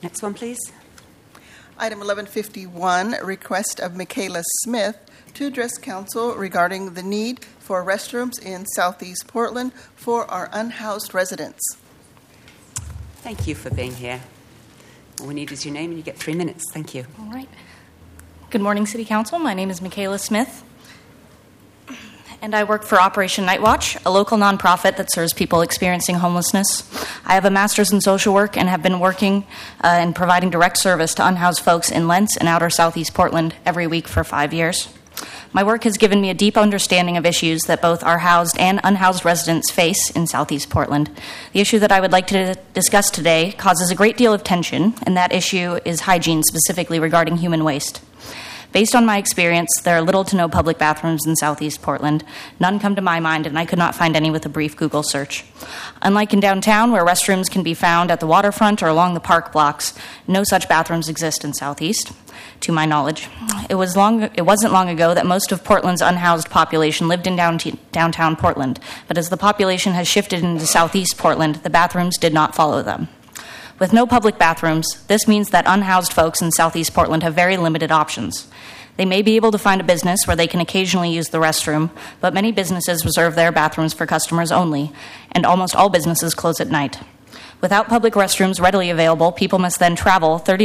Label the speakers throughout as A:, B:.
A: Next one, please.
B: Item 1151, request of Michaela Smith to address council regarding the need for restrooms in Southeast Portland for our unhoused residents.
A: Thank you for being here. All we need is your name and you get 3 minutes. Thank you.
C: All right. Good morning, City Council. My name is Michaela Smith, and I work for Operation Night Watch, a local nonprofit that serves people experiencing homelessness. I have a master's in social work and have been working and providing direct service to unhoused folks in Lents and outer Southeast Portland every week for 5 years. My work has given me a deep understanding of issues that both our housed and unhoused residents face in Southeast Portland. The issue that I would like to discuss today causes a great deal of tension, and that issue is hygiene, specifically regarding human waste. Based on my experience, there are little to no public bathrooms in Southeast Portland. None come to my mind, and I could not find any with a brief Google search. Unlike in downtown, where restrooms can be found at the waterfront or along the park blocks, no such bathrooms exist in Southeast, to my knowledge. It wasn't long ago that most of Portland's unhoused population lived in downtown Portland, but as the population has shifted into Southeast Portland, the bathrooms did not follow them. With no public bathrooms, this means that unhoused folks in Southeast Portland have very limited options. They may be able to find a business where they can occasionally use the restroom, but many businesses reserve their bathrooms for customers only, and almost all businesses close at night. Without public restrooms readily available, people must then travel with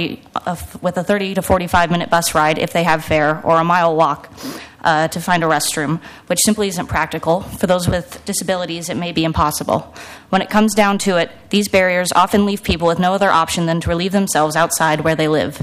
C: a 30 to 45-minute bus ride if they have fare, or a mile walk to find a restroom, which simply isn't practical. For those with disabilities, it may be impossible. When it comes down to it, these barriers often leave people with no other option than to relieve themselves outside where they live.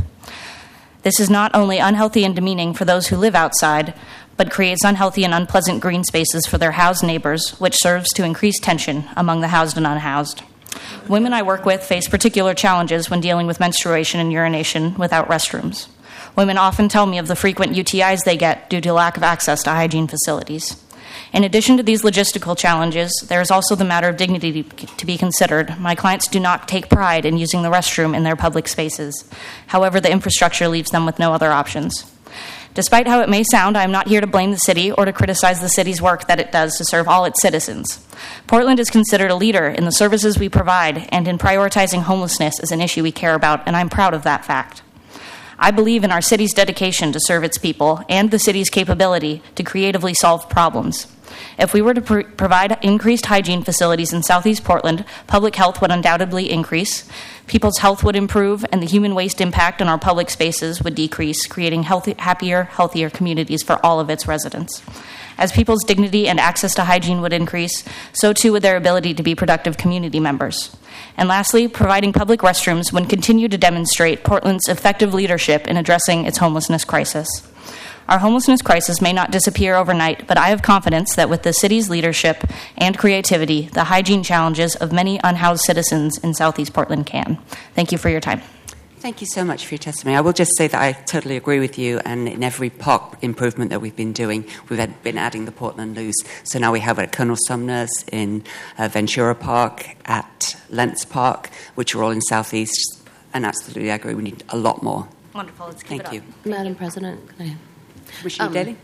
C: This is not only unhealthy and demeaning for those who live outside, but creates unhealthy and unpleasant green spaces for their housed neighbors, which serves to increase tension among the housed and unhoused. Women I work with face particular challenges when dealing with menstruation and urination without restrooms. Women often tell me of the frequent UTIs they get due to lack of access to hygiene facilities. In addition to these logistical challenges, there is also the matter of dignity to be considered. My clients do not take pride in using the restroom in their public spaces. However, the infrastructure leaves them with no other options. Despite how it may sound, I am not here to blame the city or to criticize the city's work that it does to serve all its citizens. Portland is considered a leader in the services we provide and in prioritizing homelessness as an issue we care about, and I'm proud of that fact. I believe in our city's dedication to serve its people and the city's capability to creatively solve problems. If we were to provide increased hygiene facilities in Southeast Portland, public health would undoubtedly increase, people's health would improve, and the human waste impact on our public spaces would decrease, creating happier, healthier communities for all of its residents. As people's dignity and access to hygiene would increase, so too would their ability to be productive community members. And lastly, providing public restrooms would continue to demonstrate Portland's effective leadership in addressing its homelessness crisis. Our homelessness crisis may not disappear overnight, but I have confidence that with the city's leadership and creativity, the hygiene challenges of many unhoused citizens in Southeast Portland can. Thank you for your time.
A: Thank you so much for your testimony. I will just say that I totally agree with you, and in every park improvement that we've been doing, we've been adding the Portland Loos. So now we have it at Colonel Sumner's, in Ventura Park, at Lents Park, which are all in Southeast, and absolutely I agree, we need a lot more.
C: Wonderful. Let's keep it up.
A: Thank you.
D: Madam President, can I...
A: Commissioner Daly?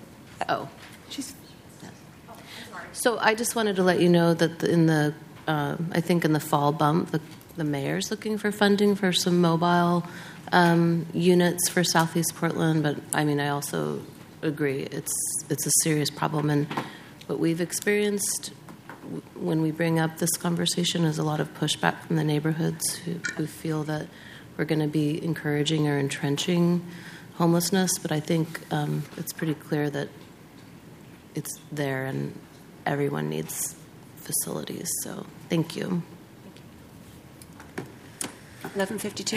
D: So I just wanted to let you know that I think in the fall bump, the mayor's looking for funding for some mobile units for Southeast Portland. But I mean, I also agree it's a serious problem, and what we've experienced when we bring up this conversation is a lot of pushback from the neighborhoods who feel that we're going to be encouraging or entrenching homelessness, but I think it's pretty clear that it's there and everyone needs facilities. So thank you.
A: 11:52.